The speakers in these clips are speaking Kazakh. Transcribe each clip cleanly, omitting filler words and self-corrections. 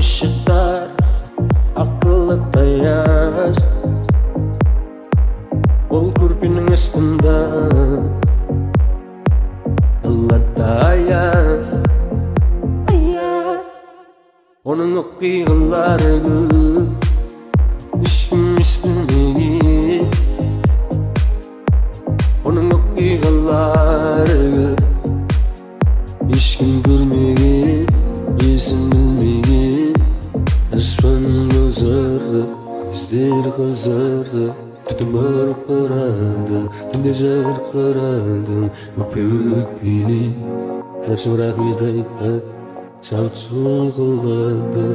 ışıklar akıllı tayaz Ol kurpinin üstünde Yıllarda ayaz Onun okuyğıları işim üstüne Onun okuyğıları işkim görmegin Yüzüm bilmegin Asman bozardı Yüzleri kızardı Tütüm ağrıp karadı Tüm gece karadım Öpüp beni Nefsim rahmet ayıp Şavçul kıladı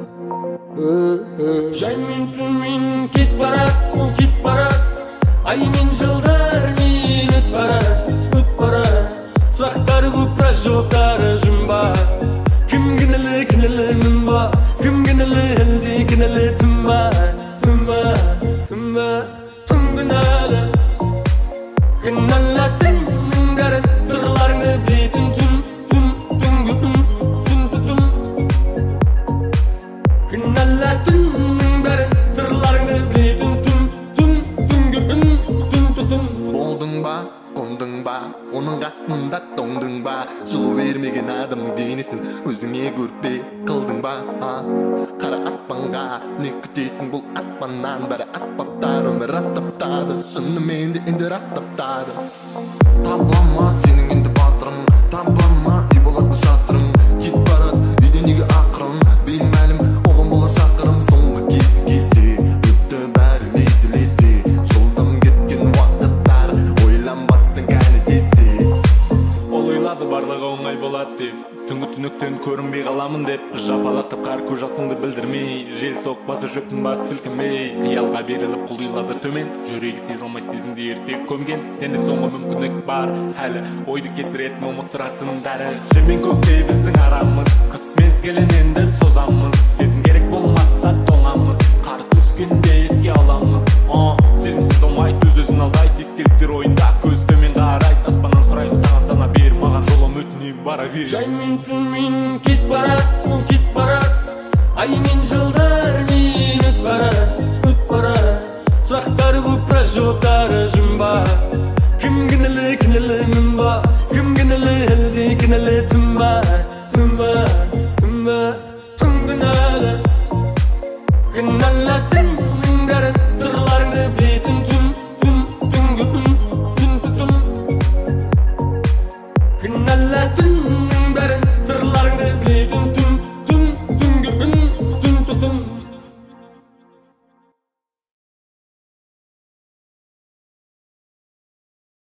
Jaymin tümin kit barat O kit barat Aymin жылдар minut barat Üt barat Sıraqtar kuprak жоқтары жұмба Кім кінілі мінба Кім кінілі әлде кінілі түмба Түмба, түмба, түм кінәлі Кінәлі тәңнің бәрін Сырларыңды бетін түн Түнгі түн Кінәлі түннің бәрін Сырларыңды бетін Түнгі түн Болдың ба, қондың ба Оның қасында тоңдың ба Жылу бермеген адамның денесін Өзіңе көрпе қылдың ба Қара аспанға не күтесің бұл аспаннан Бәрі аспаптар өмір растаптады Шынымен де енді растаптады Таблама сенің енді батырың Таблама үй болатын шатырың Кет барат үйде неге ақырын Беймәлім оған болар шақырым Соңғы кезде өтті бәрі лесті Жылдам кеткен уақыттар ойланбастың әлі тесте Ол ойлады барлығы оңай болады деп Түнгі түніктен көрінбей қаламын деп Жапалақтап қар көз жасыңды білдірмей Жел соқпасы жүктің басы сілкімей Қиялға беріліп құлдилады төмен Жүрегі сезе алмай сезімді ерте көмген Сенде соңғы мүмкіндік бар әлі Ойды кетіретін ұмыттыратын дәрі Жер мен көктей біздің арамыз Қыс мезгілін енді созамыз Сезім керек болмаса тоңамыз Қар түскенде еске аламыз Сезімсіз алмайды өз-өзін алдайды Естеліктер ойында көз төмен қарайды Аспаннан сұраймын саған сана бер маған жолым өтіне бара бер Жаймен түмен кет барат, ол кет барат Аймен жылдар минут барат, өт барат Сұрақтар көпірек жоқтары жұмба Кім кінілі мінба Кім кінілі әлде кінілі түмба